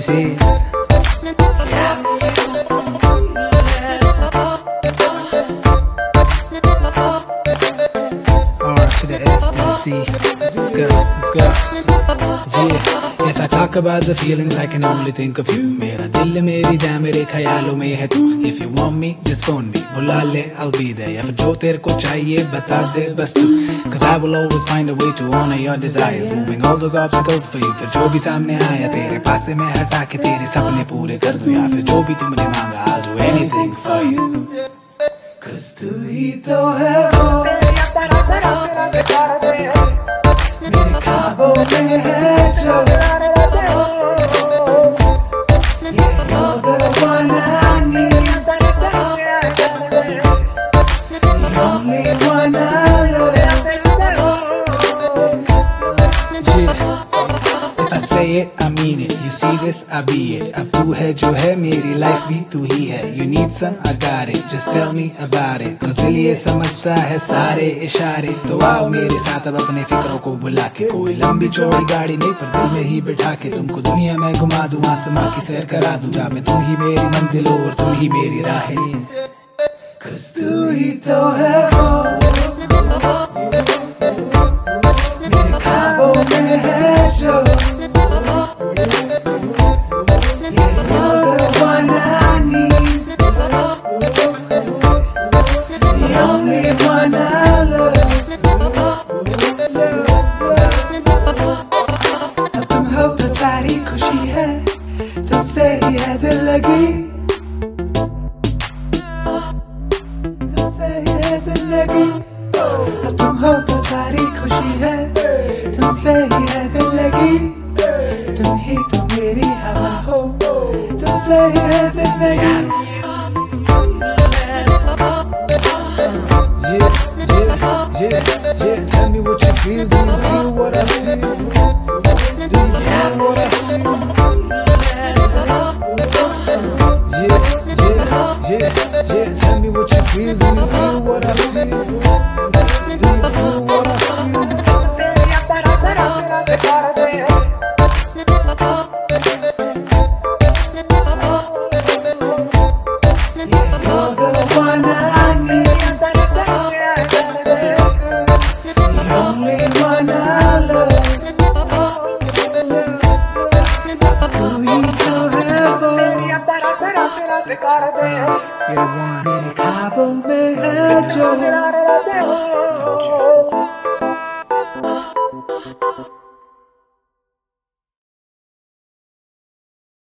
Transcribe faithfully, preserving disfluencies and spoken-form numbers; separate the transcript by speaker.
Speaker 1: this is. R to the S to the C. Let's go, let's go. Yeah. If I talk about the feelings, I can only think of you. Mera dil meri jaan mere khayalon mein hai tu. If you want me, just phone me. Bula le, I'll be there. Ya fir jo tere ko chahiye, bata de bas tu. Cause I will always find a way to honor your desires. Moving all those obstacles for you. Fir jo bhi samne aaya, tere paase mein hata ke tere sapne pure kar दूं. Ya fir jo bhi tumne manga, I'll do anything for you. Cause tu hi to hai wo, मेरे ख्वाबों में है जो, yeah, you're the one I need, the only one I love. Yeah. If I say it, I mean it. You see this, I be it. अब तू है जो है, मेरी life भी तू ही है. You need some, I got it. Just tell me about it. Cause दिल ये समझता है सारे इशारे. तो आओ मेरे साथ अब अपने फिक्रों को बुला के. कोई लंबी चौड़ी गाड़ी नहीं, पर दिल में ही बिठा के. तुमको दुनिया में घुमा दूं, आसमां की सैर करा दूं. जा मैं, तुम ही मेरी मंजिल हो और तुम ही मेरी राहें. Cause तू ही तो है वो, मेरे ख्वाबों में है जो, सारी खुशी है तुमसे ही है दिल लगी, तुमसे ही है जिंदगी. अब तुम हो तो सारी खुशी है तुमसे ही है दिल लगी. तुम ही तो मेरी हवा हो, तुमसे ही है जिंदगी. Yeah, yeah, yeah, yeah. Tell me what you feel. Do you feel what I feel? Do you feel what I feel? Yeah, yeah, yeah, yeah. Tell me what you feel. Do you feel what I feel?